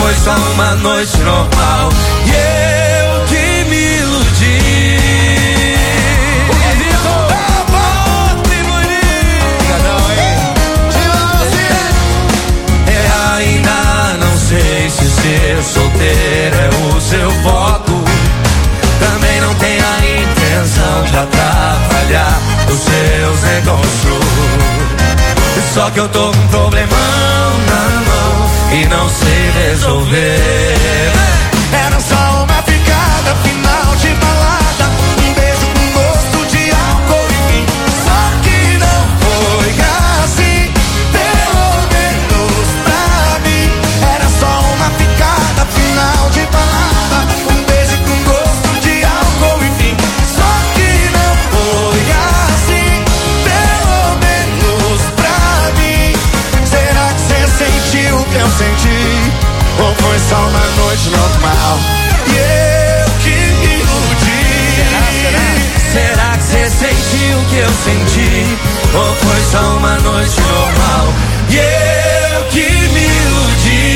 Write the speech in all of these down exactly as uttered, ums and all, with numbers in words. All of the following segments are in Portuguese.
foi só uma noite normal? E eu que me iludi. O Guilherme, Obrigadão, hein? Eu ainda não sei se ser solteiro é o seu foco. Também não tenho a intenção de atrapalhar os seus negócios. Só que eu tô com um problemão na mão e não sei resolver. Era só uma picada, final de balada, um beijo com gosto de álcool, enfim. Só que não foi assim, pelo menos pra mim. Era só uma picada, final de balada, um beijo com gosto de álcool, enfim. Só que não foi assim, pelo menos pra mim. Será que cê sentiu o que eu senti? Ou foi só uma noite normal? E eu que me iludi. Será, será? Será que cê sentiu o que eu senti? Ou foi só uma noite normal? E eu que me iludi.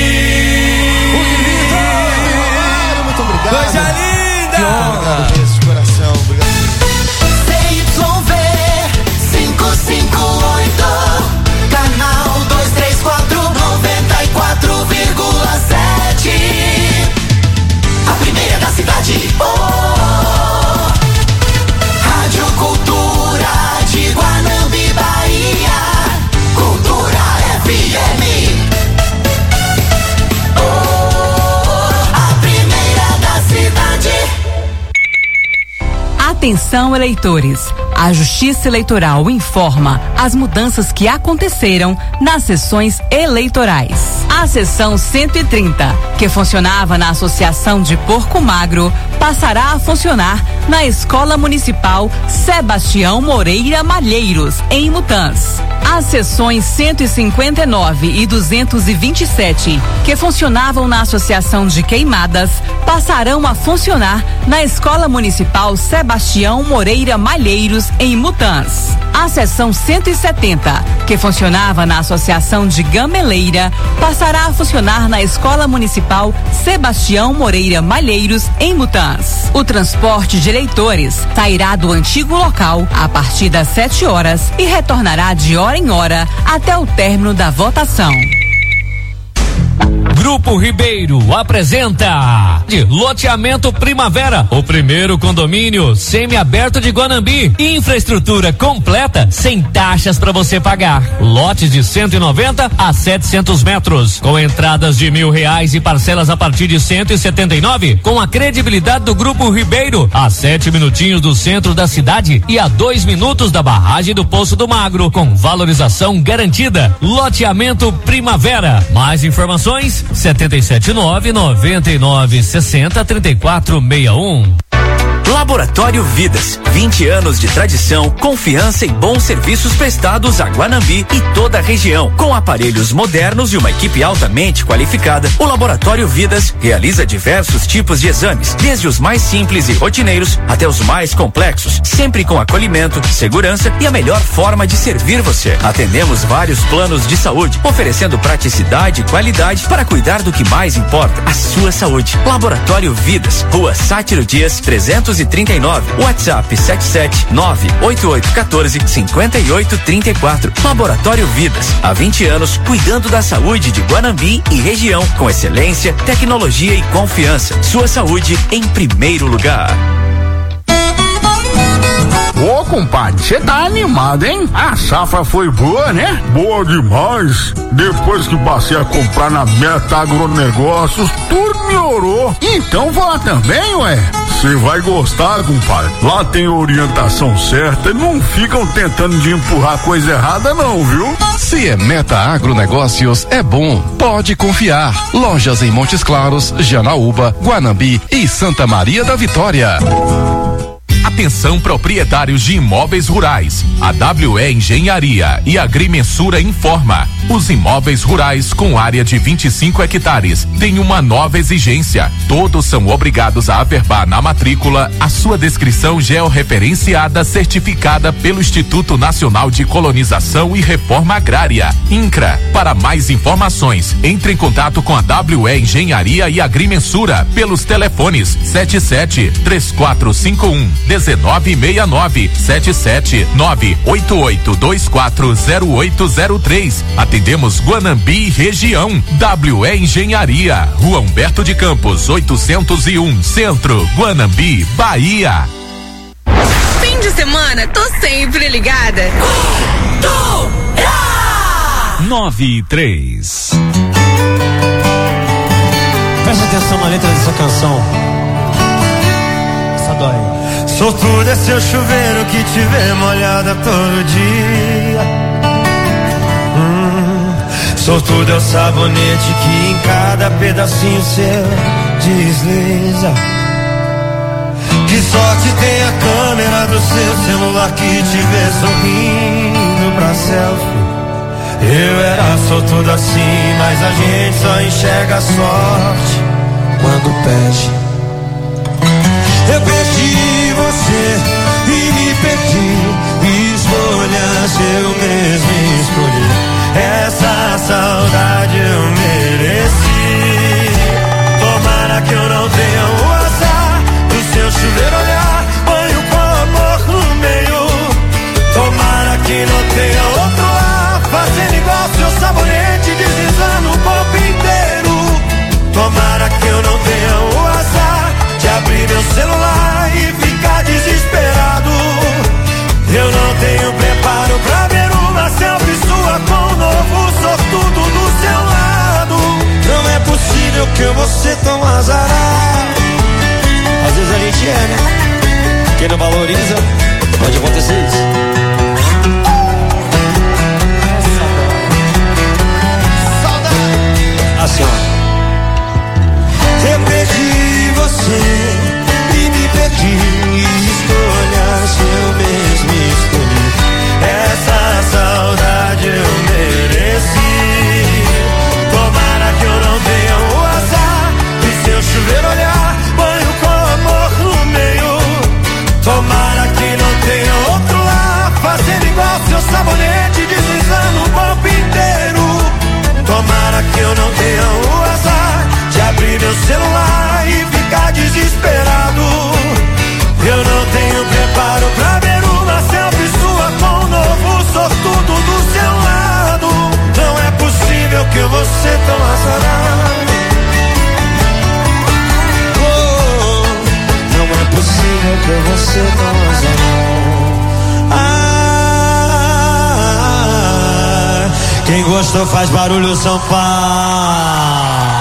muito obrigado. Coisa linda! Que honra, beijo de coração, obrigado. C Y V cinco cinco oito, canal dois três quatro, noventa e quatro vírgula sete. A primeira da cidade. Oh, Rádio Cultura de Guanambi, Bahia. Cultura F M. Oh, a primeira da cidade. Atenção, eleitores. A Justiça Eleitoral informa as mudanças que aconteceram nas sessões eleitorais. A sessão cento e trinta, que funcionava na Associação de Porco Magro, passará a funcionar na Escola Municipal Sebastião Moreira Malheiros, em Mutãs. As sessões cento e cinquenta e nove e duzentos e vinte e sete, que funcionavam na Associação de Queimadas, passarão a funcionar na Escola Municipal Sebastião Moreira Malheiros, em Mutãs. A seção cento e setenta, que funcionava na Associação de Gameleira, passará a funcionar na Escola Municipal Sebastião Moreira Malheiros, em Mutãs. O transporte de eleitores sairá do antigo local a partir das sete horas e retornará de hora em hora até o término da votação. Grupo Ribeiro apresenta de Loteamento Primavera, o primeiro condomínio semi-aberto de Guanambi. Infraestrutura completa, sem taxas para você pagar. Lotes de cento e noventa a setecentos metros, com entradas de mil reais e parcelas a partir de cento e setenta e nove, com a credibilidade do Grupo Ribeiro, a sete minutinhos do centro da cidade e a dois minutos da barragem do Poço do Magro, com valorização garantida. Loteamento Primavera. Mais informações setenta e sete nove, noventa e nove, sessenta, trinta e quatro sessenta e um. Laboratório Vidas, vinte anos de tradição, confiança e bons serviços prestados a Guanambi e toda a região. Com aparelhos modernos e uma equipe altamente qualificada, o Laboratório Vidas realiza diversos tipos de exames, desde os mais simples e rotineiros até os mais complexos, sempre com acolhimento, segurança e a melhor forma de servir você. Atendemos vários planos de saúde, oferecendo praticidade e qualidade para cuidar do que mais importa, a sua saúde. Laboratório Vidas, Rua Sátiro Dias, trezentos e trinta e nove, WhatsApp sete sete nove oito oito um quatro cinco oito três quatro. Laboratório Vidas, há vinte anos cuidando da saúde de Guanambi e região com excelência, tecnologia e confiança. Sua saúde em primeiro lugar. Ô, compadre, você tá animado, hein? A safra foi boa, né? Boa demais. Depois que passei a comprar na Meta Agronegócios, tudo melhorou. Então vá lá também, ué. Você vai gostar, compadre. Lá tem orientação certa e não ficam tentando de empurrar coisa errada não, viu? Se é Meta Agronegócios, é bom. Pode confiar. Lojas em Montes Claros, Janaúba, Guanambi e Santa Maria da Vitória. A Atenção, proprietários de imóveis rurais. A W E Engenharia e Agrimensura informa: os imóveis rurais com área de vinte e cinco hectares têm uma nova exigência. Todos são obrigados a averbar na matrícula a sua descrição georreferenciada certificada pelo Instituto Nacional de Colonização e Reforma Agrária, INCRA. Para mais informações, entre em contato com a W E Engenharia e Agrimensura pelos telefones sete sete, três quatro cinco um, um nove seis nove, sete sete nove oito oito dois quatro zero oito zero três. Atendemos Guanambi região. W E Engenharia, Rua Humberto de Campos, oitocentos e um, Centro, Guanambi, Bahia. Fim de semana, tô sempre ligada. nove e três. Presta atenção na letra dessa canção. Essa dói. Sortudo é seu chuveiro que te vê molhada todo dia. Hum, sortudo é o sabonete que em cada pedacinho seu desliza. Que sorte tem a câmera do seu celular que te vê sorrindo pra selfie. Eu era sortudo assim, mas a gente só enxerga a sorte quando perde. Eu perdi você e me perdi, escolhas eu mesmo escolhi. Essa saudade eu mereci. Tomara que eu não tenha o azar do seu chuveiro olhar, banho com amor no meio. Tomara que não tenha outro ar, fazendo igual seu sabonete, deslizando o corpo inteiro. Tomara que eu não tenha o azar de abrir meu celular e ficar desesperado. Eu não tenho preparo pra ver uma selfie sua com um novo sortudo do seu lado. Não é possível que eu vou ser tão azarado. Às vezes a gente é, né? Quem não valoriza, pode acontecer isso. Assim, ó. Eu perdi você e me perdi, escolhas eu mesmo escolhi. Essa saudade eu mereci. Tomara que eu não tenha o azar de seu chuveiro olhar, banho com amor no meio. Tomara que não tenha outro lá, fazendo igual seu sabonete, deslizando o corpo inteiro. Tomara que eu não tenha o azar de abrir meu celular e ficar desesperado. Eu não tenho preparo pra ver uma selfie sua com um novo sortudo do seu lado. Não é possível que eu vou ser tão azarado. Oh, não é possível que eu vou ser tão azarado. Ah, quem gostou faz barulho, São Paulo.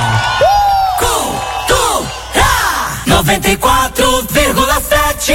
noventa e quatro vírgula sete.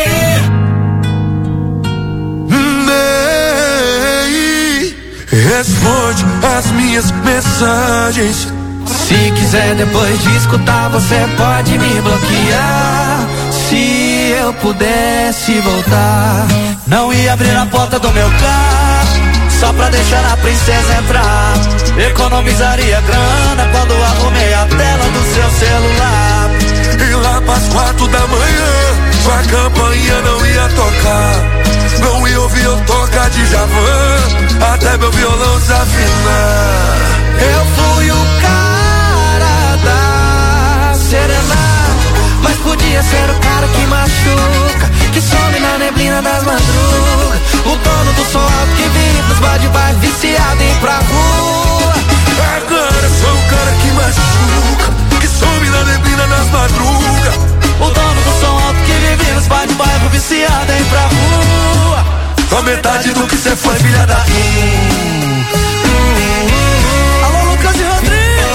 Responde as minhas mensagens. Se quiser depois de escutar, você pode me bloquear. Se eu pudesse voltar, não ia abrir a porta do meu carro só pra deixar a princesa entrar. Economizaria grana quando arrumei a tela do seu celular. E lá pras quatro da manhã, sua campainha não ia tocar. Não ia ouvir eu tocar de Djavan, até meu violão desafinar. Eu fui o cara da serenata, mas podia ser o cara que machuca, que some na neblina das madrugas. O dono do som alto que vive nos bode vai viciado em ir pra rua. Agora sou o cara que machuca, que some na neblina das madrugas. O dono do som alto que vive nos bode vai viciado em ir pra rua. Com metade do que cê foi, filha da hum, hum, hum. Alô, Lucas e Rodrigo.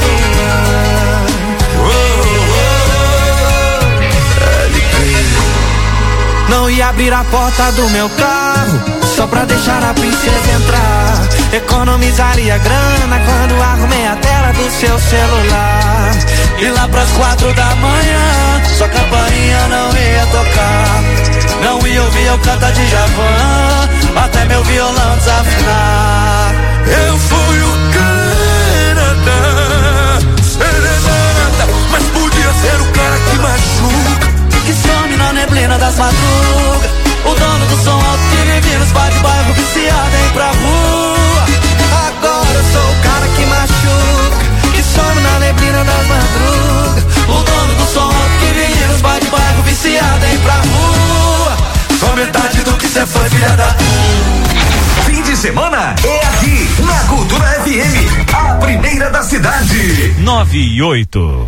Oh, oh, oh. Não ia abrir a porta do meu carro só pra deixar a princesa entrar. Economizaria grana quando arrumei a tela do seu celular. E lá pras quatro da manhã, sua campainha não ia tocar. Não eu canto a Djavan, até meu violão desafinar. Eu fui o cara da serenata, mas podia ser o cara que machuca, que some na neblina das madrugas, o dono do som alto que vive nos bar de bairro, viciado em ir pra rua. Agora eu sou o cara que machuca, que some na neblina das madrugas, o dono do som alto que vive nos bar de bairro, viciado em ir pra rua. Só metade do que cê foi, filha da puta. Fim de semana é aqui, na Cultura F M, a primeira da cidade. Nove e oito.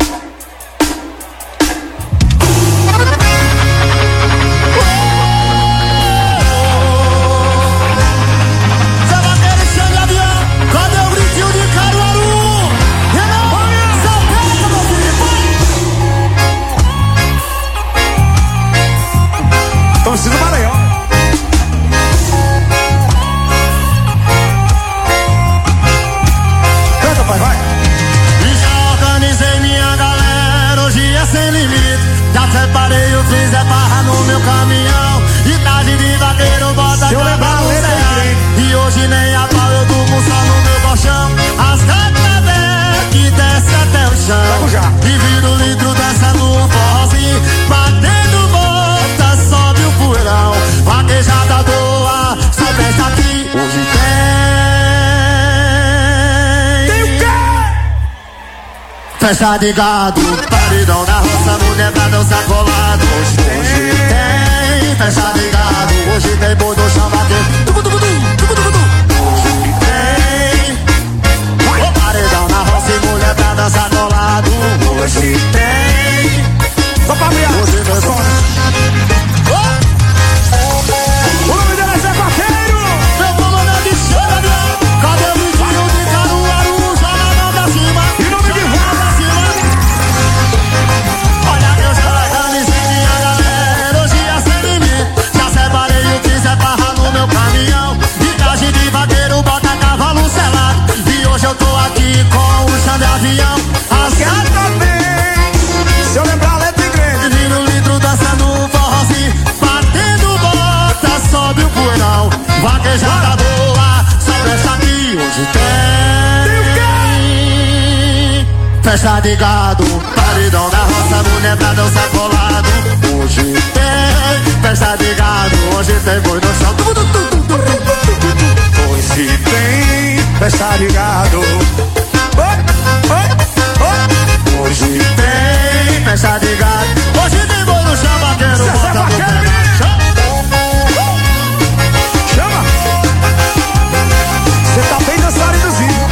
Torcida do Maranhão. Canta, pai, vai. E já organizei minha galera, hoje é sem limite. Já separei o fiz é barra no meu caminhão. E tarde de vaqueiro, bota a cama no céu. E hoje nem a pau eu durmo só no meu colchão. As gatas velhas que desce até o chão. E vira o litro dessa no forrozinho. Batendo bota, sobe o poeirão. Vaquejada boa, só festa aqui. Hoje tem. Tem o quê? Festa de gado, paredão na roça, mulher pra dançar colado. Hoje tem festa de gado, hoje tem boi no chão batendo. Tucu, tucu, tucu, tucu, tucu. Hoje tem o paredão na roça e mulher pra dançar colado. Hoje tem. Só pra abrir. Hoje tem só. O nome dela é Zé Vaqueiro. Meu comandante chora, cadê o vizinho de Caruaru? Joga a mão pra cima. E nome de Joga pra cima. Olha que eu já organizei minha galera, hoje é sem limite. Já separei o que é barra no meu caminhão. De traje de vaqueiro, bota cavalo selado. E hoje eu tô aqui com o chão de avião. As gatas vem, se eu lembrar a letra em grande. Vira o litro dançando um forrozinho. Batendo bota, sobe o poeirão. Vaquejada boa, só festa aqui. Hoje tem. Tem o quê? Festa de gado, paredão da roça, mulher pra dançar colado. Hoje tem festa de gado, hoje tem boi no chão. Hoje tem festa de gado. Hoje tem festa de gado, hoje tem boi no chão, vaqueiro. Bota no pé. Chama! Você tá bem dançaridozinho.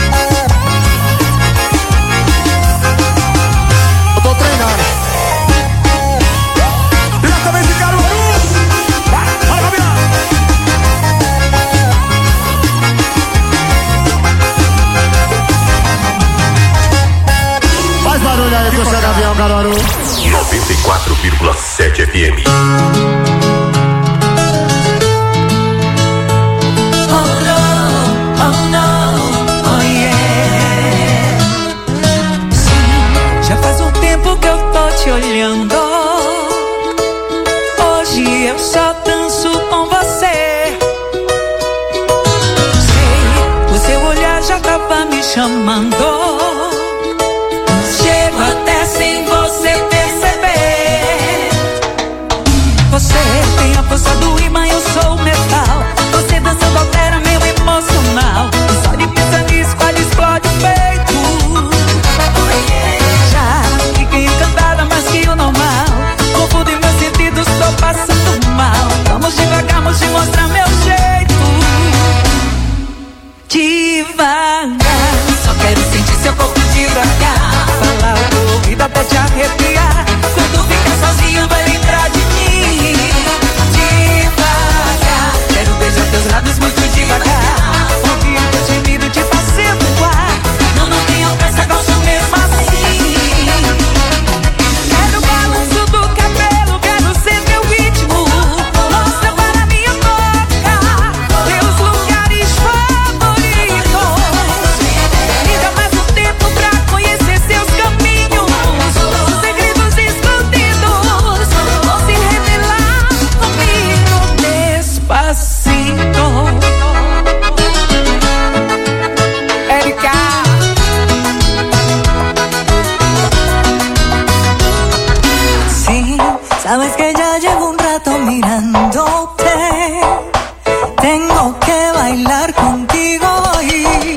Eu tô treinando. Diretamente de Caruaru. Vai, vai, Fabiano. Faz barulho aí pro seu Gavião, Caruaru. noventa e quatro vírgula sete F M. Te olhando, hoje eu só danço com você. Sei, o seu olhar já tava me chamando. Chego até sem você perceber. Você tem a força do imã, eu sou o metal. Você dançando altera meu emocional. E só de pensar nisso quase explode o peito. Tô passando mal, vamos devagar, vamos te mostrar meu jeito. Devagar, só quero ser Sabes que ya llevo un rato mirándote. Tengo que bailar contigo hoy.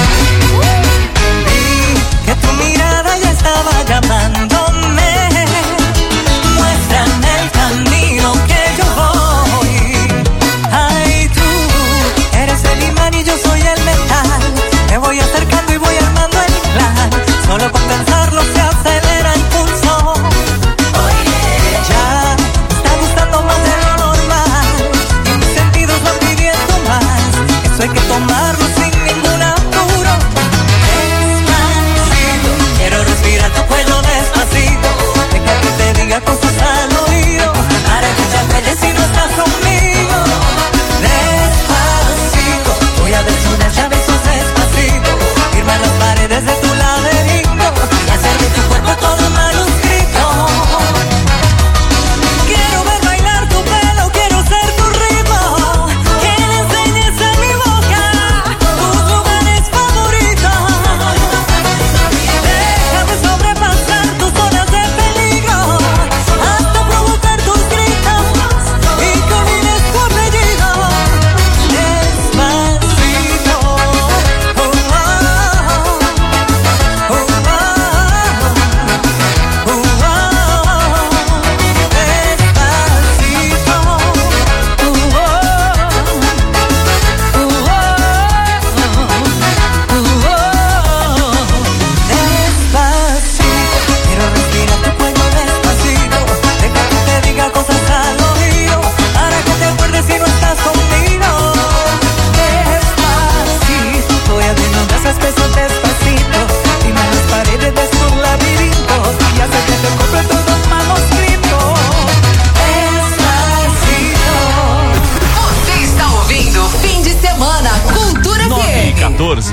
Vi que tu mirada ya estaba llamándome. Muéstrame el camino que yo voy. Ay, tú eres el imán y yo soy el metal. Me voy acercando y voy armando el plan. Solo con pensarlo se acelera el pulso. Ya está gustando más de lo normal y mis sentidos van pidiendo más. Eso hay que tomarlo sin ningún apuro. Despacito, quiero respirar tu cuello despacito. Deja que te diga cosas al oído para que ya calles si no estás conmigo. Despacito, voy a desnudar ya besos despacito. Firma las paredes de tu laberinto y hacer de tu cuerpo todo un manuscrito. Quiero ver bailar tu pelo, quiero ser tu ritmo. Que le enseñes a mi boca tus lugares favoritos. Déjame sobrepasar tus zonas de peligro hasta provocar tus gritos y que olvides tu apellido. Despacito, oh, oh, oh, oh, oh, oh, despacito, quiero respirar tu cuello despacito. Deja que te diga cosas al oído para que te acuerdes si no estás conmigo. Despacito, voy a desnudar esas besos despacito. Firma las paredes de su laberinto y hacer que te compre todo un manuscrito. Despacito. Você está ouvindo Fim de Semana Cultura F nove e M. quatorze.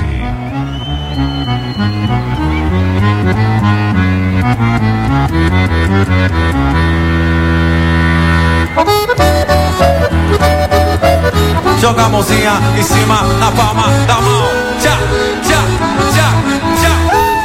Joga a mãozinha em cima, na palma da mão. Tchá, tchá, tchá, tchá.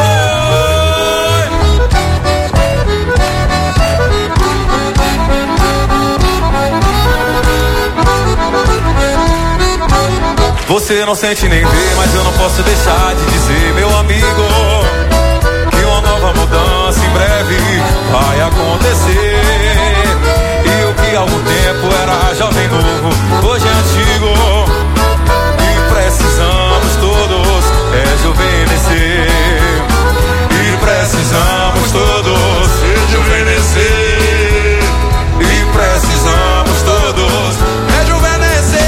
Oi. Você não sente nem vê, mas eu não posso deixar de dizer, meu amigo, que uma nova mudança em breve vai acontecer. E o que há algum tempo era jovem novo, hoje é antigo. E precisamos todos rejuvenescer. E precisamos todos rejuvenescer. E precisamos todos rejuvenescer.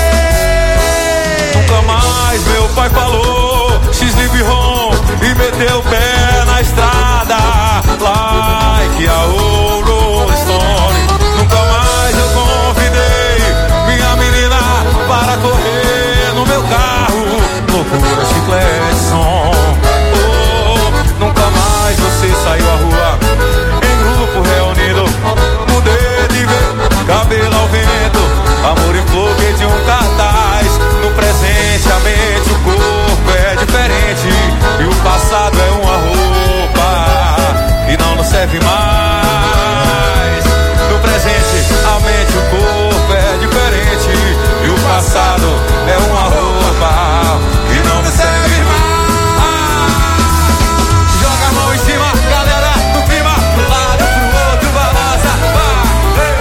Nunca mais meu pai falou X-Live home e meteu o pé na estrada like a Rolling Stone. Nunca mais eu convidei minha menina para correr no meu carro, loucura, chiclete, som. Oh, nunca mais você saiu à rua em grupo reunido, mudei de ver, cabelo ao vento, amor em flor que de um cartaz. No presente a mente, o corpo é diferente e o passado é uma roupa que não nos serve mais. No presente a mente, o corpo é diferente e o passado é uma roupa que não nos serve mais. Joga a mão em cima, galera, no clima, pro lado, pro outro, balança, vai.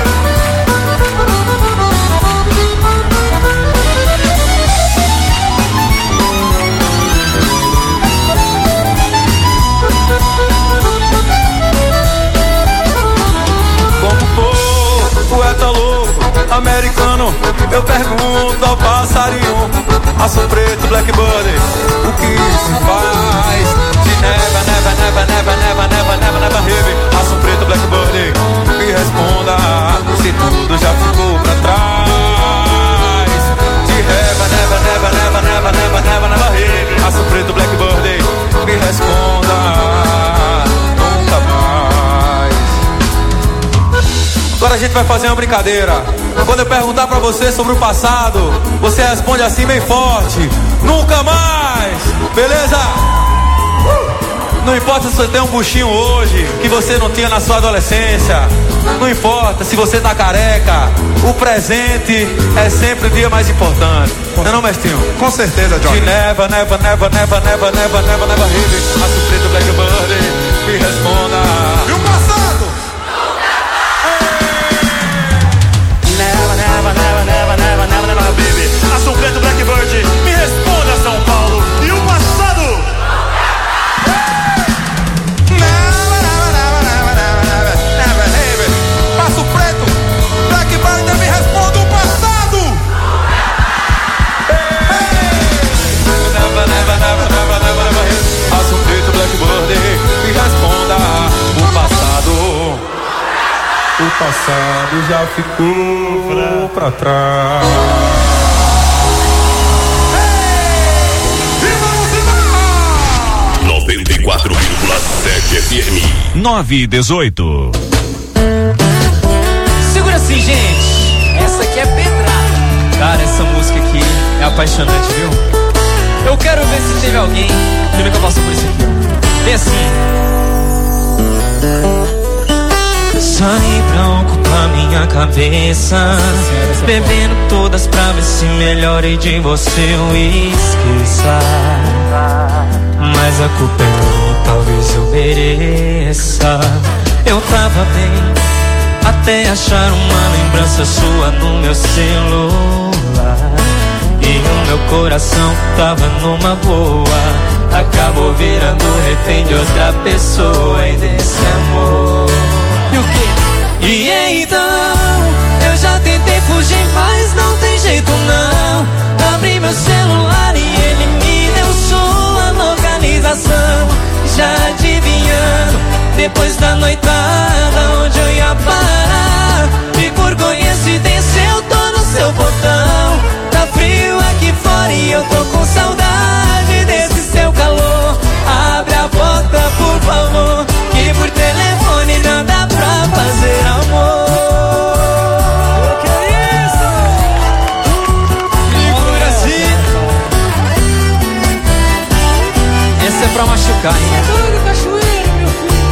Poeta louco, americano, eu pergunto ao passarinho, aço preto, blackbird, o que se faz? De never, never, never, never, never, never, never, never heavy, aço preto, blackbird, me responda se tudo já ficou pra trás. De never, never, never, never, never, never, never, never heavy, aço preto, blackbird, me responda nunca mais. Agora a gente vai fazer uma brincadeira. Quando eu perguntar pra você sobre o passado, você responde assim bem forte: nunca mais, beleza? Uh! Não importa se você tem um buchinho hoje que você não tinha na sua adolescência. Não importa se você tá careca. O presente é sempre o dia mais importante. Não é não, Mestinho? Com certeza, Johnny. De neva, neva, neva, neva, neva, neva, neva, neva, rive. Aço preto, Blackbird, me responda. E o passado? Neva, neva, neva, neva, neva, neva, neva, baby. Aço preto, Blackbird, me responda, São Paulo. E o passado? Passo preto, Blackbird, me responda o passado. Neva, neva, neva, neva, neva, neva, Aço preto, Blackbird, me responda o passado. O passado já ficou pra trás. noventa e quatro vírgula sete F M. nove e dezoito. Segura assim, gente. Essa aqui é pedrada. Cara, essa música aqui é apaixonante, viu? Eu quero ver se teve alguém que nunca passou por isso aqui. Vem assim. Saí pra ocupar minha cabeça, bebendo todas pra ver se melhore de você eu esqueça. Mas a culpa é minha, talvez eu mereça. Eu tava bem, até achar uma lembrança sua no meu celular. E o meu coração tava numa boa, acabou virando refém de outra pessoa e desse amor. E o quê? E então, eu já tentei fugir, mas não tem jeito não. Abri meu celular e ele me deu sua localização. Já adivinhando, depois da noitada, onde eu ia parar. E por coincidência eu tô no seu botão. Tá frio aqui fora e eu tô com saudade desse seu calor. Abre a porta, por favor, que por telefone não dá pra fazer amor. Que é isso? Segura assim. Esse é pra machucar, hein? Todo cachoeiro, meu filho.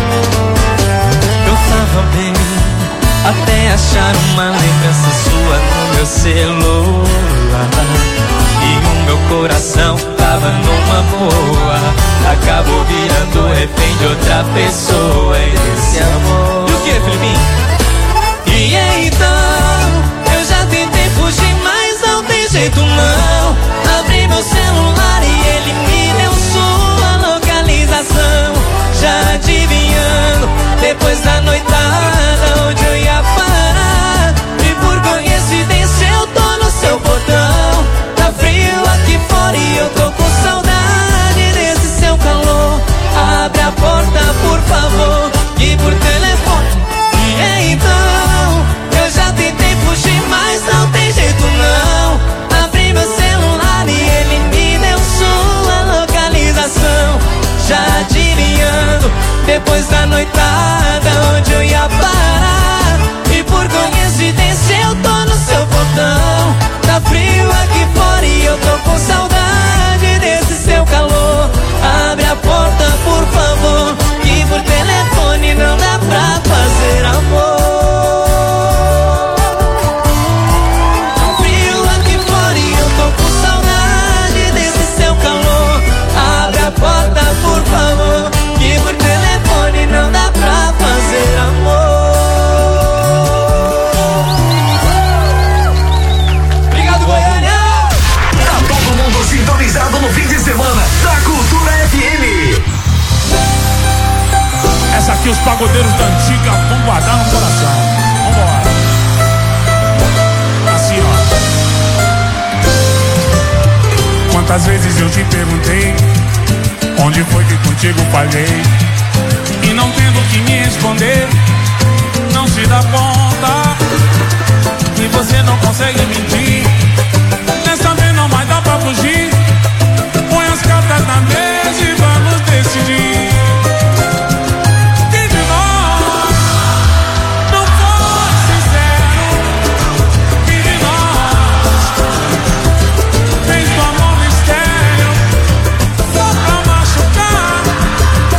Eu tava bem, até achar uma lembrança sua no meu celular. E o meu coração tava numa boa, acabou virando refém de outra pessoa e desse amor. E o que, Filipinho? E então, eu já tentei fugir, mas não tem jeito não. Abri meu celular e ele me deu sua localização. Já adivinhando, depois da noitada, onde eu ia parar. E por coincidência eu tô no seu botão. Tá frio aqui fora e eu tô com saudade desse seu calor. Abre a porta, por favor, e por telefone. E então, eu já tentei fugir, mas não tem jeito não. Abri meu celular e ele me deu sua localização. Já adivinhando, depois da noitada, onde eu ia parar. E por coincidência eu tô no seu botão. Tá frio aqui fora e eu tô com saudade desse seu calor. Abre a porta, por favor, que por telefone não dá pra fazer amor. Tá frio aqui fora e eu tô com saudade desse seu calor. Abre a porta, por favor, que por telefone não dá pra fazer amor. Obrigado, Goiânia! Tá todo mundo sintonizado no fim de semana da Cultura F M. Essa aqui os pagodeiros da antiga vão guardar no coração. Vambora. Assim, ó. Quantas vezes eu te perguntei onde foi que contigo falhei, e não tendo que me responder, não se dá conta que você não consegue mentir. Dessa vez não mais dá pra fugir. Põe as cartas na mesa e vamos decidir. Quem de nós não foi sincero? Quem de nós fez do amor mistério só pra machucar?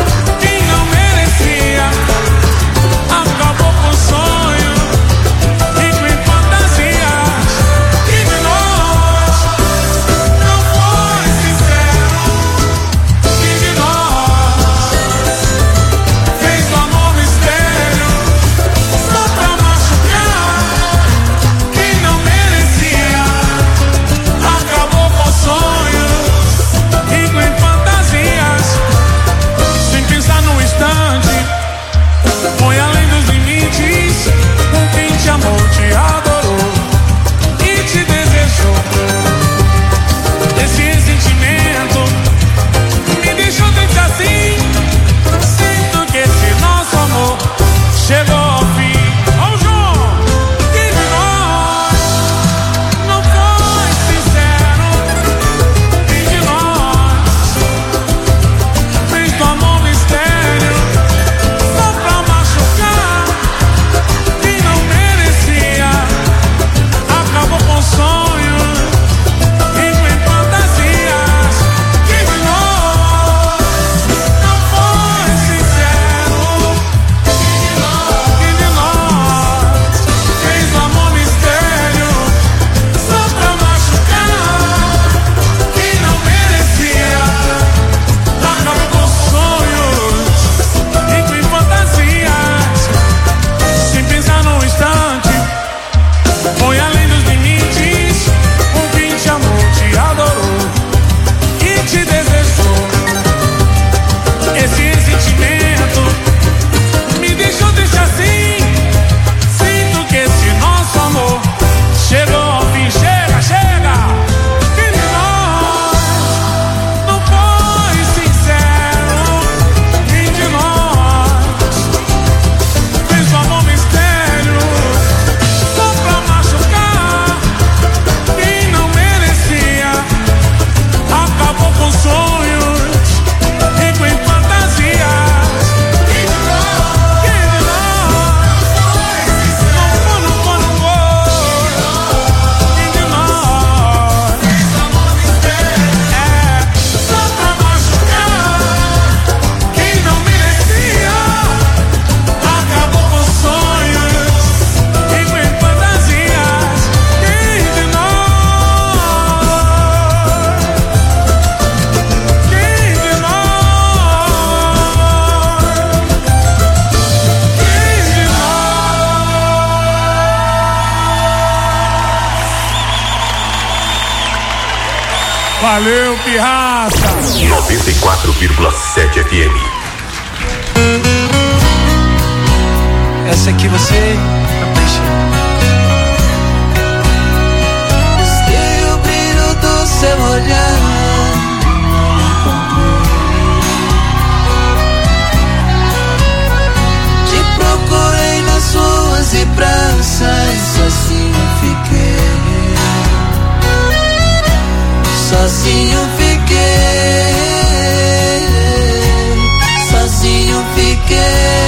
Valeu, pirraça! noventa e quatro vírgula sete F M. Essa aqui você capricha. Gostei o brilho do seu olhar. Te procurei nas ruas e praças, sozinho fiquei. Sozinho fiquei. Sozinho fiquei.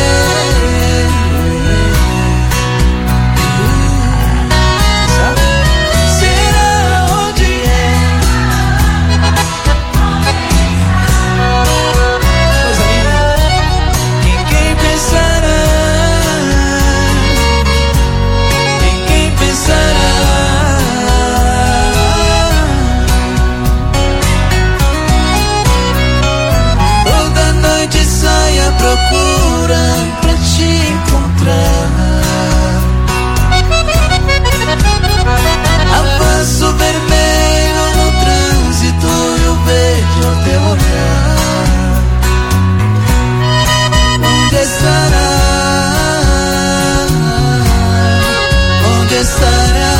Procura pra te encontrar. Avanço vermelho no trânsito e o vejo ao teu olhar. Onde estará? Onde estará?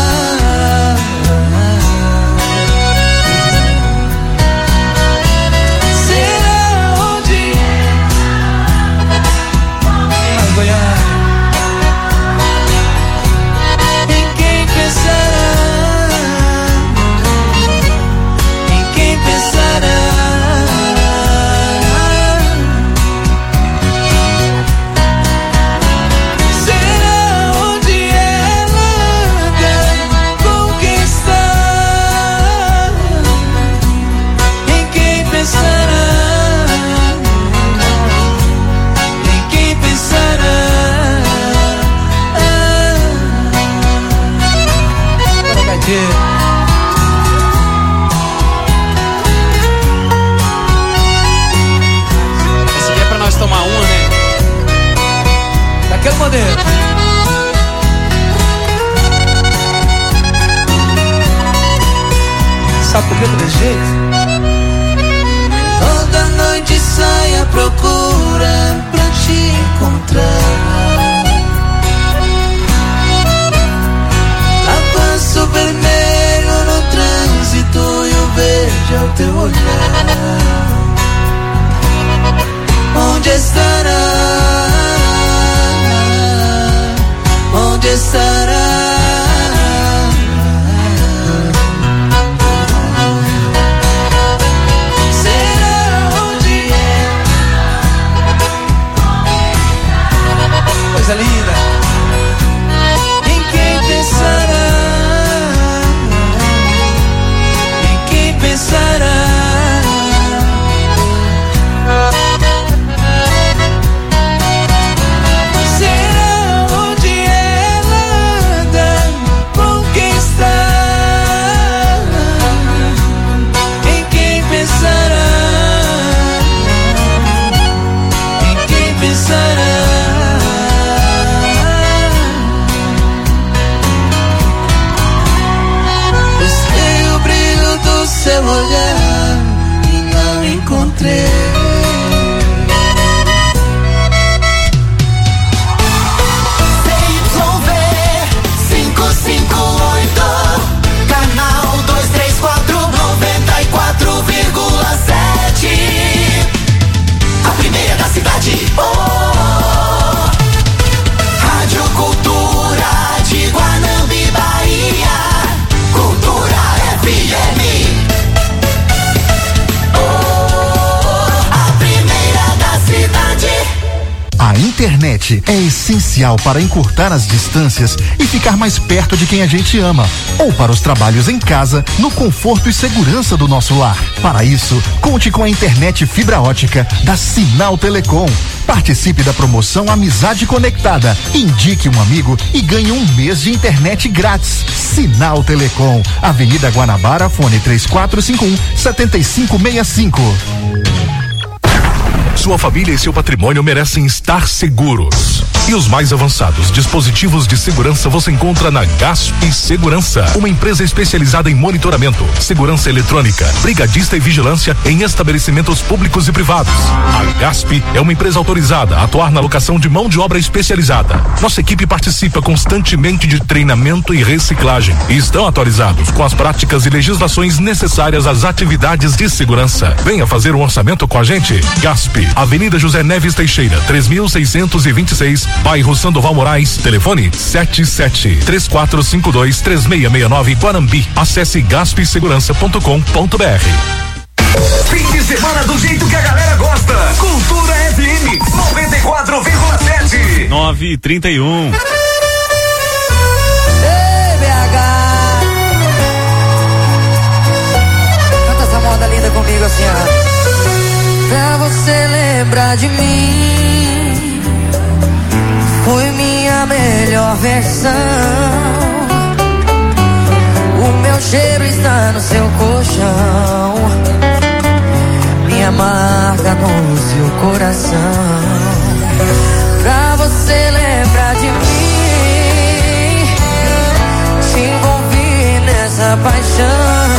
Esse aqui é pra nós tomar uma, né? Daquele modelo. Sabe por que desse jeito? Toda noite sai à procura pra te encontrar. Avanço vermelho no trânsito e o verde ao teu olhar. Onde estará? Onde estará? Será onde é? Coisa linda. Em quem pensará? Em quem pensará? Seu olhar e não encontrei. C Y V cinco cinco oito, canal dois três quatro, noventa e quatro vírgula sete. A primeira da cidade. Oh, Rádio Cultura de Guanambi, Bahia. Cultura F M. A internet é essencial para encurtar as distâncias e ficar mais perto de quem a gente ama, ou para os trabalhos em casa, no conforto e segurança do nosso lar. Para isso, conte com a internet fibra ótica da Sinal Telecom. Participe da promoção Amizade Conectada. Indique um amigo e ganhe um mês de internet grátis. Sinal Telecom, Avenida Guanabara, fone três quatro cinco um, sete cinco seis cinco. Sua família e seu patrimônio merecem estar seguros. E os mais avançados dispositivos de segurança você encontra na Gasp Segurança, uma empresa especializada em monitoramento, segurança eletrônica, brigadista e vigilância em estabelecimentos públicos e privados. A Gasp é uma empresa autorizada a atuar na locação de mão de obra especializada. Nossa equipe participa constantemente de treinamento e reciclagem e estão atualizados com as práticas e legislações necessárias às atividades de segurança. Venha fazer um orçamento com a gente. Gasp, Avenida José Neves Teixeira, três mil seiscentos e vinte e seis, bairro Sandoval Moraes, telefone sete sete três quatro cinco dois três seis seis nove, Guanambi. Acesse gasp segurança ponto com ponto b r. Fim de semana do jeito que a galera gosta. Cultura F M noventa e quatro vírgula sete. nove e trinta e um. Ei, B H. Canta essa moda linda comigo assim, ó. Pra você lembrar de mim, foi minha melhor versão. O meu cheiro está no seu colchão, minha marca no seu coração. Pra você lembrar de mim, te envolvi nessa paixão.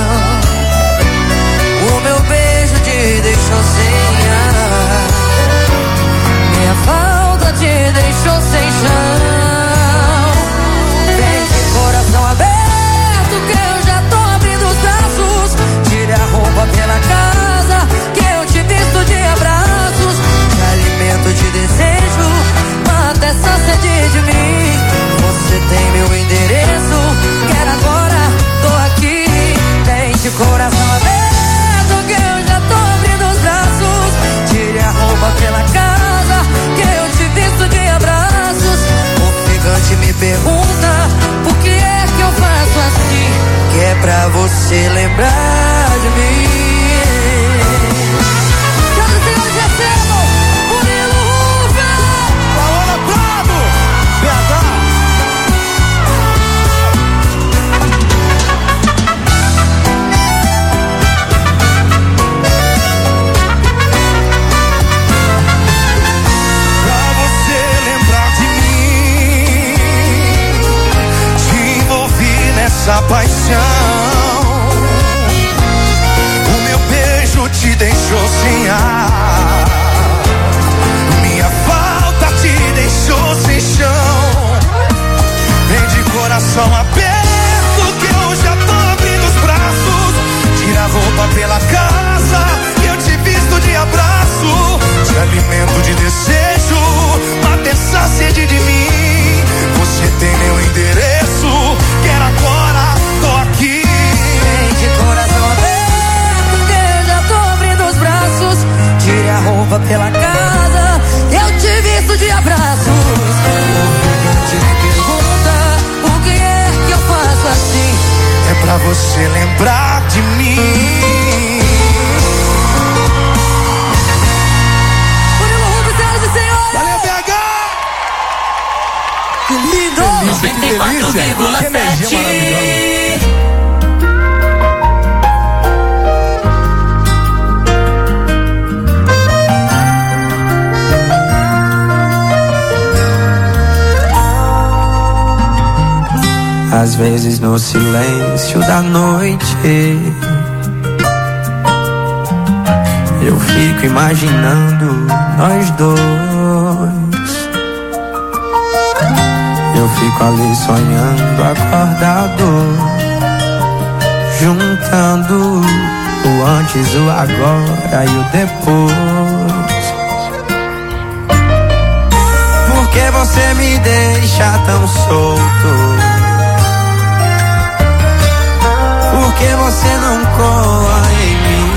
O meu beijo te deixou sem ar, minha falta te deixou sem chão. Vem de coração aberto que eu já tô abrindo os braços. Tire a roupa pela casa que eu te visto de abraços. Te alimento de desejo, mata essa sede de mim. Você tem meu endereço, quero agora, tô aqui. Vem de coração aberto que eu já tô abrindo os braços. Tire a roupa pela casa que eu te visto de abraços. O ficante me pergunta por que é que eu faço assim, que é pra você lembrar de mim. Quero que vocês recebam Murilo Ruffer, Paola Prado, B H. Pra você lembrar de mim, te envolvi nessa paixão. O meu beijo te deixou sem ar, minha falta te deixou sem chão. Vem de coração aberto que eu já tô abrindo os braços. Tira a roupa pela casa que eu te visto de abraço. Te alimento de desejo, mata essa sede de mim. Você tem meu endereço, quero agora, tô aqui. Vem de coração aberto que eu já tô abrindo os braços. Tire a roupa pela casa, eu te visto de abraços. O ficante me pergunta por que é que eu faço assim, é pra você lembrar de mim. Murilo Ruffer, senhoras e senhores. Valeu, B H! Que lindo! noventa e quatro vírgula sete. Às vezes no silêncio da noite eu fico imaginando nós dois. Eu fico ali sonhando acordado, juntando o antes, o agora e o depois. Por que você me deixa tão solto? Por que você não cola em mim?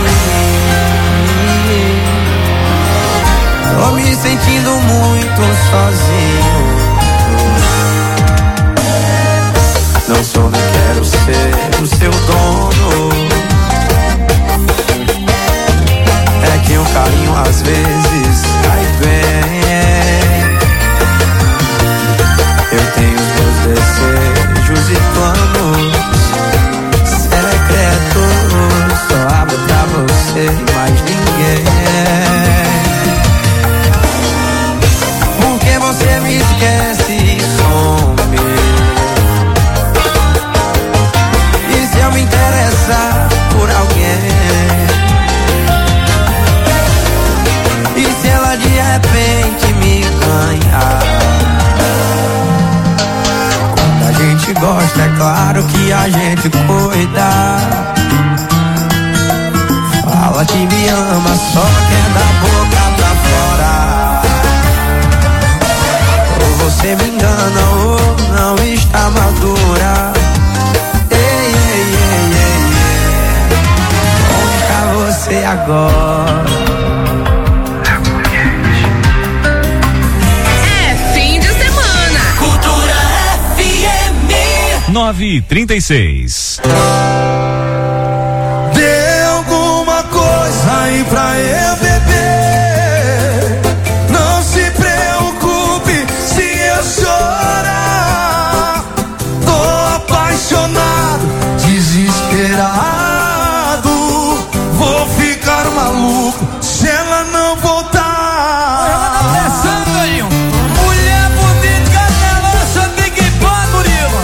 Tô me sentindo muito sozinho. Não sou nem quero ser o seu dono. É que um carinho às vezes cai bem. Eu tenho os meus desejos e planos secretos, só abro pra você e mais ninguém. Por que você me esquece e some. E se eu me interessar por alguém? E se ela de repente me ganhar? Quando a gente gosta, é claro que a gente cuida. Fala que me ama, só quer da boca pra fora. Ou você me engana ou não está madura. Ei, ei, ei, ei, ei. Onde tá você agora? É fim de semana. Cultura F M. nove e trinta e seis. Aí pra eu beber, não se preocupe se eu chorar. Tô apaixonado, desesperado, vou ficar maluco se ela não voltar. Ela tá pensando aí, mulher bonita, canelosa, tem que pôr, Murilo.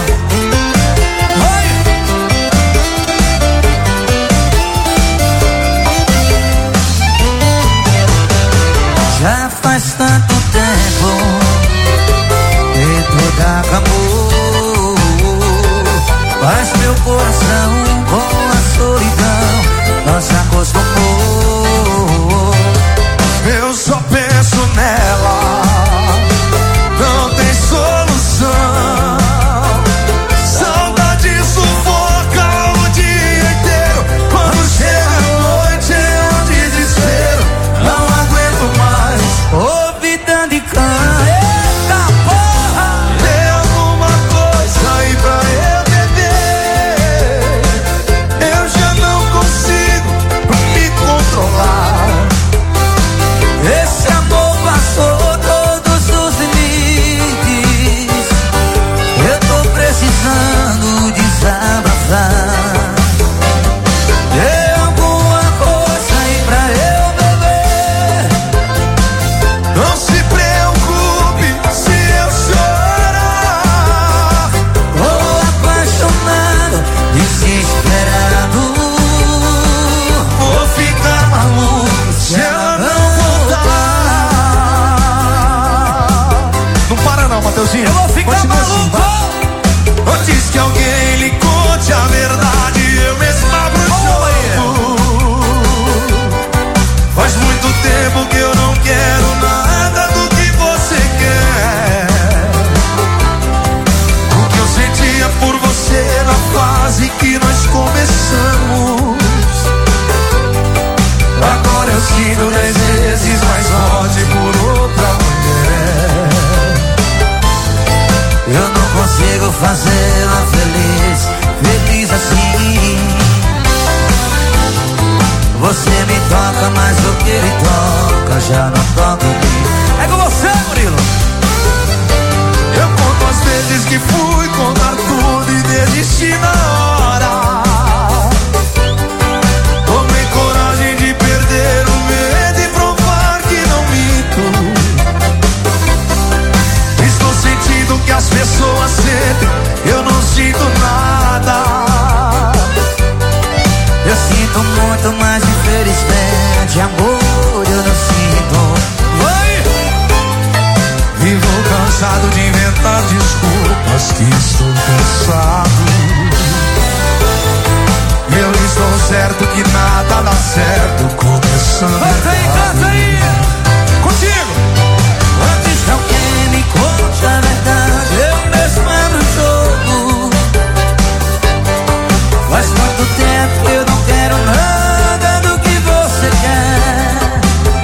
Já faz tanto tempo que tudo acabou, mas meu coração com a solidão não se acostumou. Eu só penso nela, não tem solução. Saudade sufoca o dia inteiro. Quando chega a noite é um desespero. Não aguento mais ouvi tanto de cana. Eita porra! Tem alguma coisa aí pra eu beber? Eu já não consigo me controlar. Esse amor passou todos os limites. Eu tô precisando desabafar. Tem alguma coisa aí pra eu beber? Não se preocupe se eu chorar. Tô apaixonado, desesperado, vou ficar maluco se ela não voltar. Não para não, Mateuzinho. Eu vou ficar Continua maluco. Assim, antes que alguém lhe conte a verdade, eu mesmo abro o jogo. Faz muito tempo que eu não quero nada do que você quer. O que eu sentia por você na fase que nós começamos, agora eu sinto dez vezes mais forte por outra mulher. eu não consigo fazê-la feliz, feliz assim. Você me toca, mas o que ele toca já não toca em mim. É com você, Murilo. Eu conto as vezes que fui contar tudo e desisti na hora. Tomei coragem de perder o medo e provar que não minto. Estou sentindo que as pessoas sentem, eu não sinto nada. Eu sinto muito, mas infelizmente amor eu não sinto. Vai! Vivo cansado de inventar desculpas, que estou cansado. Eu estou certo que nada dá certo, começando Canta aí, canta aí. contigo. Antes que alguém me conte a verdade, eu mesmo abro o jogo. Faz muito tempo que eu não quero nada do que você quer.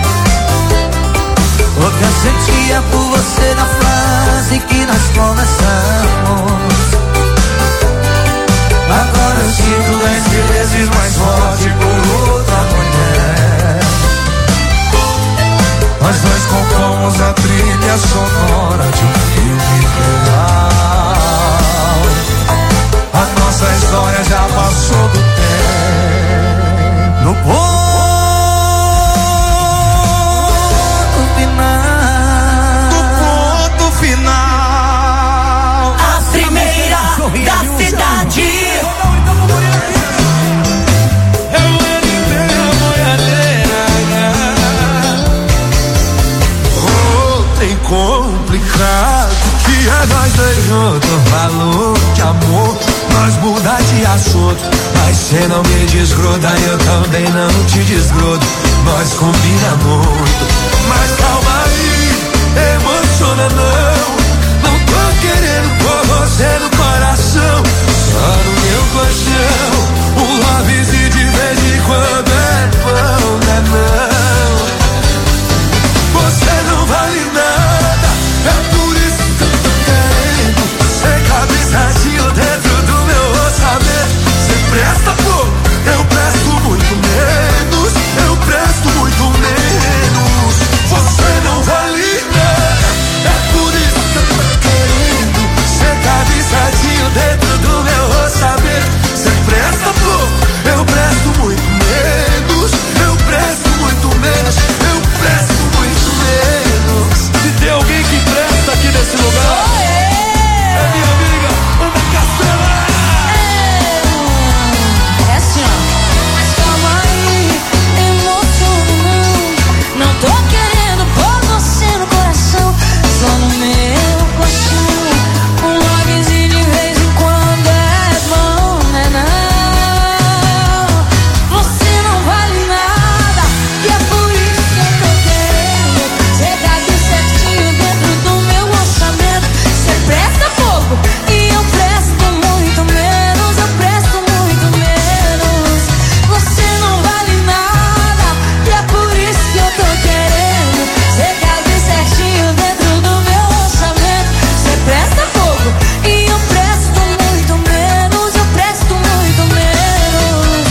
O que eu sentia por você na fase que nós começamos, agora eu sinto dez vezes mais forte por outra mulher. Nós dois compomos a trilha sonora de um filme real. A nossa história já passou do tempo. No ponto final, no ponto da cidade. Tem complicado que é nós dois juntos. Valor de amor, nós muda de assunto. Mas cê não me desgruda, eu também não te desgrudo. Nós combina muito, mas calma aí, emociona não. Não tô querendo pôr você no coração, só no meu colchão. Um lovezinho de vez em quando é bom, né não? Você não vale nada, é por isso que eu tô querendo. Você cabe certinho dentro do meu orçamento. Você presta pouco, eu presto muito menos. Eu presto muito menos. Você não vale nada, é por isso que eu tô querendo. Você cabe certinho dentro do meu orçamento. Você presta pouco, eu presto muito menos. Eu presto muito menos. Eu presto muito menos. Se tem alguém que presta aqui nesse lugar, é minha amiga Ana Castela. É assim, ó. Mas calma aí, emociona não. Não tô querendo pôr você no coração, só no meu colchão. Um lovezinho de vez em quando é bom, né não? Você não vale nada, e é por isso que eu tô querendo. Você cabe certinho dentro do meu orçamento. Você presta pouco e eu presto muito menos. Eu presto muito menos. Você não vale nada, e é por isso que eu tô querendo. Você cabe certinho dentro do meu orçamento. Você presta pouco e eu presto muito menos. Eu presto muito menos.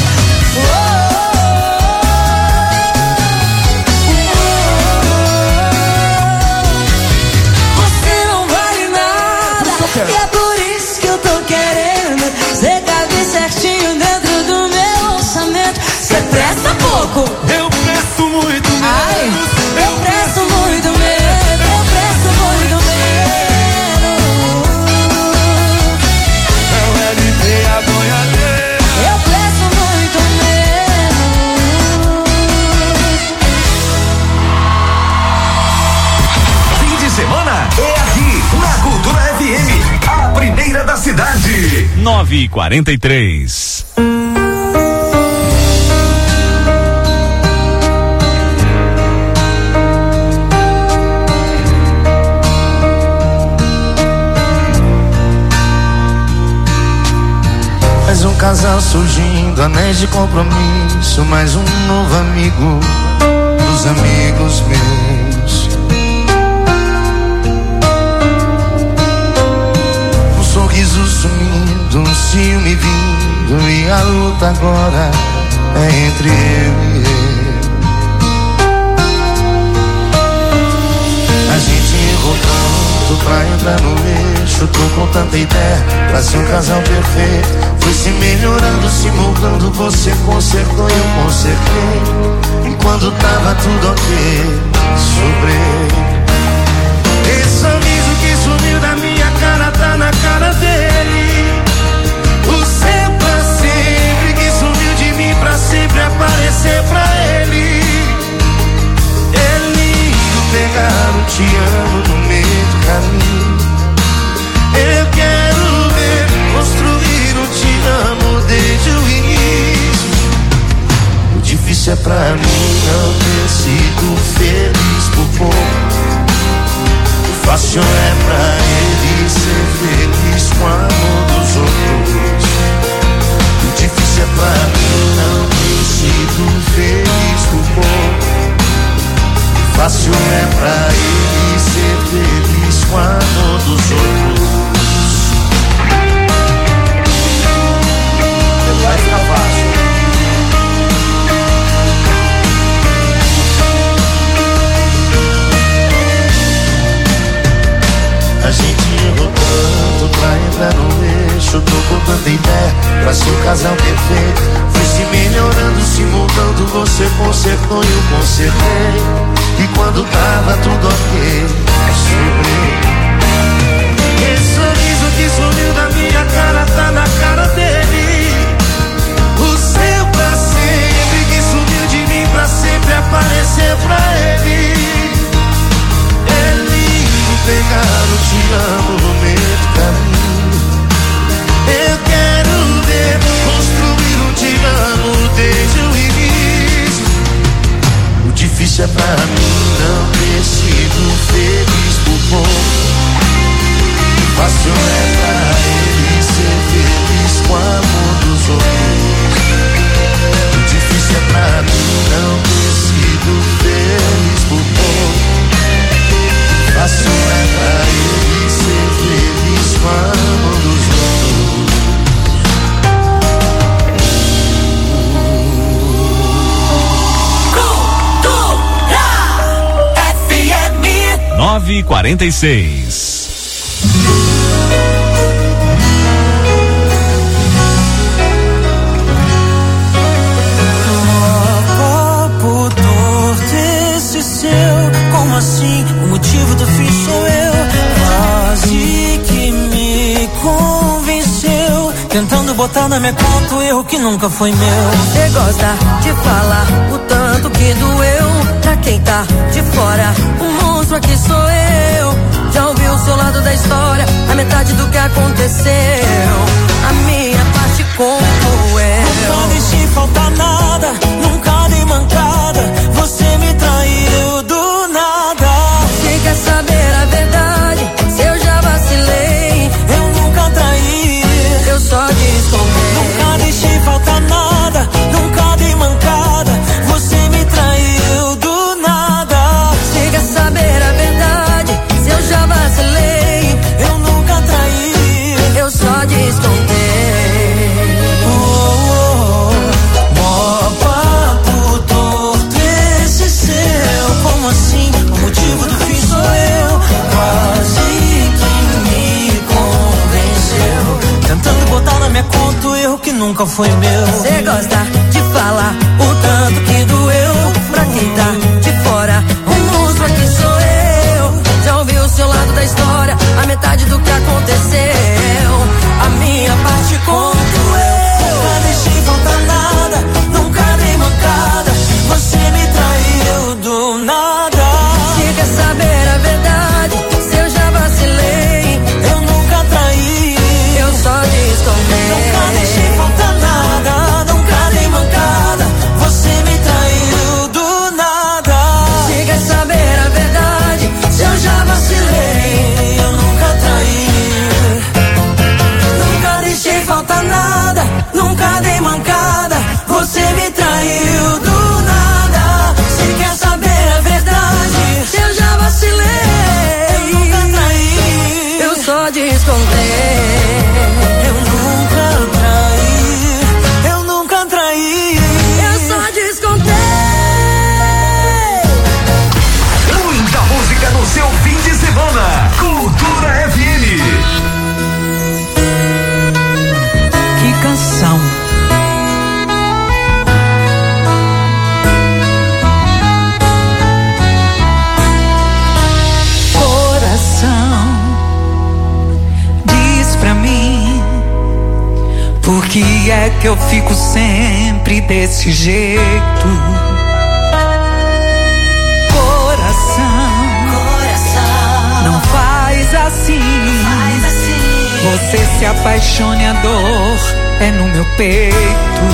Você não vale nada, e é por isso que eu tô querendo. Você cabe certinho dentro do meu orçamento. Você presta pouco, eu presto muito menos. ai, eu presto muito menos. Eu presto muito menos. É o L P a boiadeira. Eu presto muito menos. Fim de semana é aqui, na Cultura F M, a primeira da cidade. nove e quarenta e três. Mais um casal surgindo, anéis de compromisso. Mais um novo amigo dos amigos meus. Um sorriso sumindo, um ciúme vindo, e a luta agora é entre eu e eu. A gente errou tanto pra entrar no eixo. Tô com tanta ideia pra ser um casal perfeito. Foi se melhorando, se moldando. Você consertou e eu consertei. Enquanto tava tudo ok, sobrei. Esse sorriso que sumiu da minha cara tá na cara dele. O seu pra sempre que sumiu de mim pra sempre aparecer pra ele. É lindo pegar um te amo no meio do caminho. Eu quero ver construir um te amo desde o início. O difícil é pra mim não ter sido feliz por pouco. O fácil é pra ele ser feliz com o amor dos outros. O difícil é pra mim não ter sido feliz por pouco. O fácil é pra ele ser feliz com o amor dos outros. Vai ficar fácil. A gente errou tanto pra entrar no eixo. Tô com tanta ideia pra ser um casal perfeito. Foi se melhorando, se moldando. Você consertou e eu consertei. E quando tava tudo ok, sobrei. Esse sorriso que sumiu da minha cara Fácil é pra ele ser feliz com o amor dos outros. O difícil é pra mim não ter sido feliz por pouco. Fácil é pra ele ser feliz com o amor dos outros. nove e quarenta e seis. Copo torto esse seu, como assim? O motivo do fim sou eu. Quase que me convenceu, tentando botar na minha conta o erro que nunca foi meu. Você gosta de falar o tanto que doeu. Pra quem tá de fora, o monstro aqui sou eu. Já ouviu o seu lado da história, a metade do que aconteceu. A minha parte conto eu. Nunca deixei faltar nada, nunca dei mancada. Você me traiu do nada. Você quer saber a verdade? Se eu já vacilei, eu nunca traí, eu só descontei. Nunca deixei faltar nada, nunca dei mancada. Você me traiu do nada. Você quer saber a verdade? Se eu já vacilei, eu nunca traí, eu só descontei. Oh, oh, oh. Mó papo torto esse seu, como assim? O motivo do fim sou eu. Quase que me convenceu, tentando botar na minha conta o erro que nunca foi meu. Você gosta de falar o tanto que doeu. Pra quem tá de fora, o monstro aqui sou eu. Já ouviu o seu lado da história, a metade do que aconteceu. A minha parte conto eu. Nunca deixei faltar nada, nunca dei mancada. Você me traiu do nada. Se quer saber a verdade, se eu já vacilei, eu nunca traí, eu só descontei. Nunca deixei faltar nada, nunca dei mancada. Você me traiu do nada. Se quer saber a verdade, se eu já vacilei, eu nunca traí. Nunca deixei faltar nada, nunca dei mancada. Você me traiu do nada. Se quer saber a verdade, se eu já vacilei, eu nunca traí, eu só descontei. Eu nunca traí, eu nunca traí, eu só descontei. Muita música no seu fim de semana. Cultura F M. Que canção. Coração, diz pra mim, por que é que eu fico sempre desse jeito? Coração, Coração, não faz assim, faz assim. Você se apaixone, a dor é no meu peito.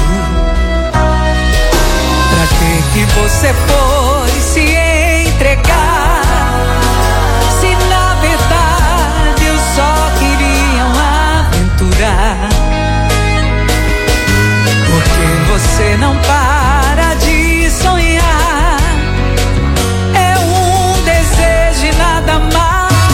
Pra que que você foi se entregar? Se na verdade eu só queria uma aventura. Porque você não para de sonhar. É um desejo e nada mais.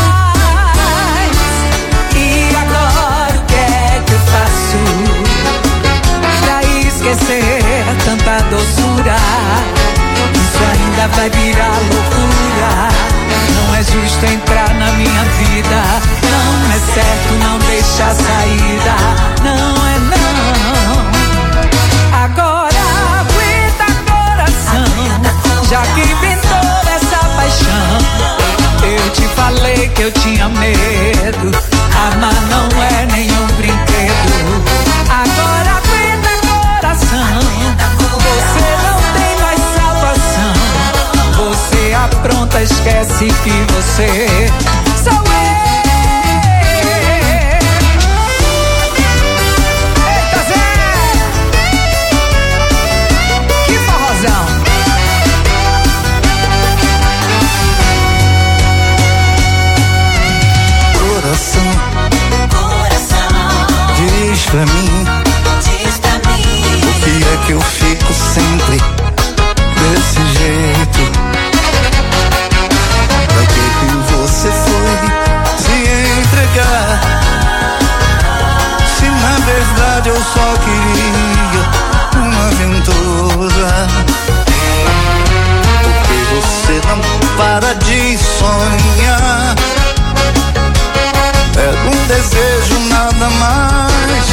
E agora o que é que eu faço pra esquecer tanta doçura? Isso ainda vai virar loucura. Não é justo entrar na minha vida. Não é certo não deixar saída. Não é não. Agora aguenta, coração, já que inventou essa paixão. Eu te falei que eu tinha medo. Amar não é nenhum brinquedo. Agora aguenta, coração, você não tem mais salvação. Você apronta, esquece que você sou eu. Coração, pra mim, diz pra mim, por que é que eu fico sempre desse jeito? Pra que que você foi se entregar? Se na verdade eu só queria uma aventura. Porque você não para de sonhar. É um desejo, nada mais.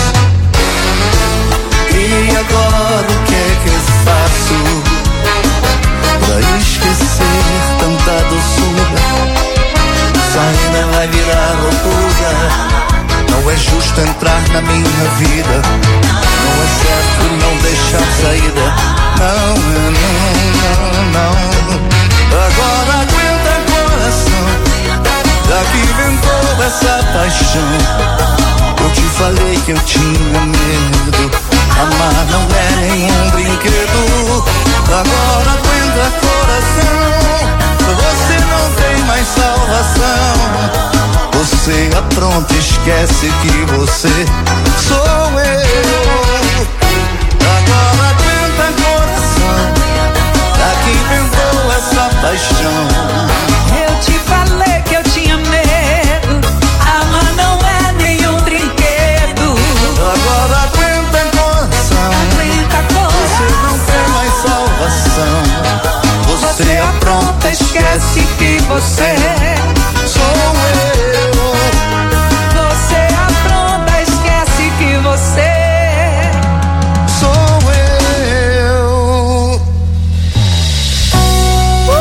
E agora o que é que eu faço pra esquecer tanta doçura? Isso ainda vai virar loucura. Não é justo entrar na minha vida, não é certo não deixar saída. Não, não, não, não. Agora aguenta coração, já que inventou essa paixão. Eu te falei que eu tinha medo, amar não é nenhum brinquedo. Agora aguenta coração, você não tem mais salvação. Você apronta, esquece que você sou eu. Agora aguenta coração, já que inventou essa paixão. Eu te falei que eu tinha medo, amar não é nenhum brinquedo. Agora aguenta coração, aguenta coração, você não tem mais salvação. Você, você apronta, esquece que você sou eu. Você apronta, esquece que você sou eu. uh!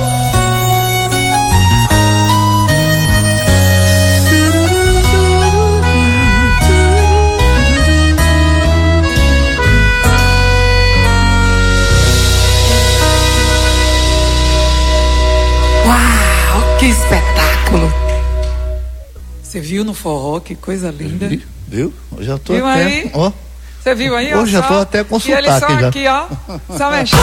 Uau, que espetáculo! Você viu no forró, que coisa linda. Vi, viu? Eu já tô viu até... aí? Ó. Você viu aí? Hoje já tô até com sotaque já. E eles só aqui, ó. Só mexendo.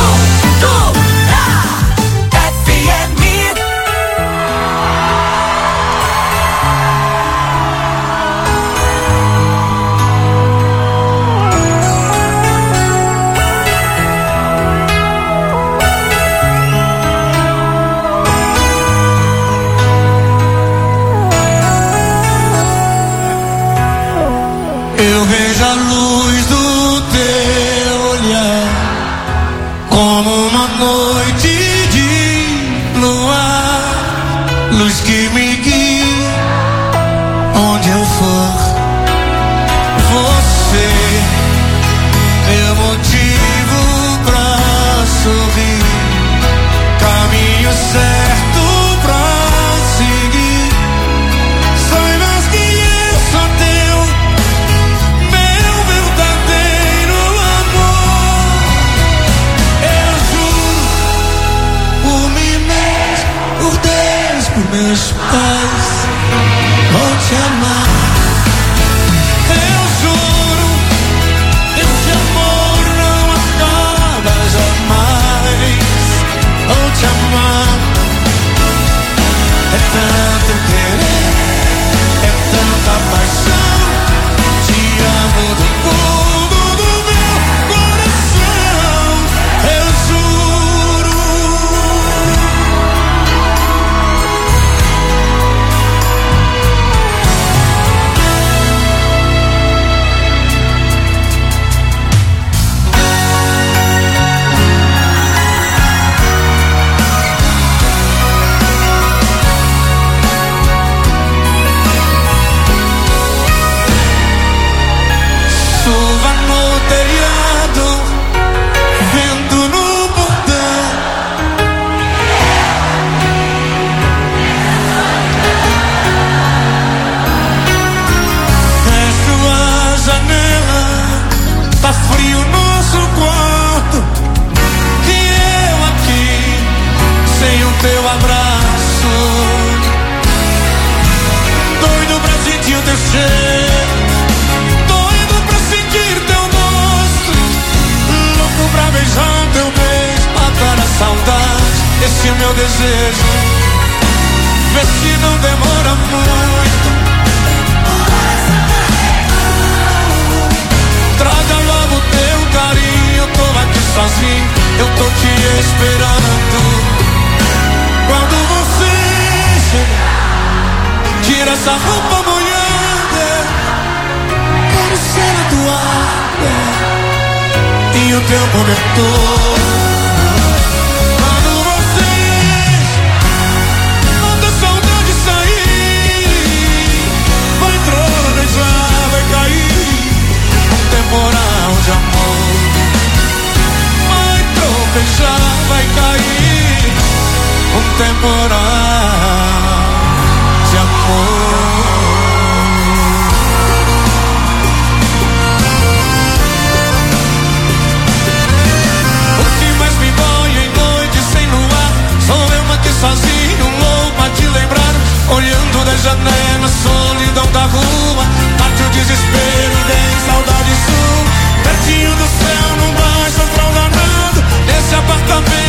Eu vejo a luz do teu olhar como uma noite de luar, luz que me guia onde eu for. Você, meu motivo pra sorrir, caminho certo pra seguir. Sai mais que eu só teu, meu verdadeiro amor. Eu juro por mim mesmo, por Deus, por meus pais, vou te amar. Eu juro, esse amor não acaba jamais. Vou te amar. É tanto querer, é tanta paixão. Te amo do fundo do meu coração. Eu juro. Chuva no telhado, vento no portão. Fecho a janela, tá frio nosso quarto. E eu aqui, sem o teu abraço, doido pra sentir o teu cheiro, doido pra sentir teu gosto, louco pra beijar teu beijo, matar a saudade, esse é o meu desejo. Vê se não demora muito. essa roupa molhada, quero ser a toalha e o teu cobertor. Quando você manda a saudade sair, vai trovejar, vai cair um temporal de amor. Vai trovejar, vai cair um temporal de amor. O que mais me dói em noite sem luar, sou eu aqui sozinho, louco a te lembrar. Olhando da janela, solidão da rua, bate o desespero, vem saudade sua. Pertinho do céu, num baixo astral danado, nesse apartamento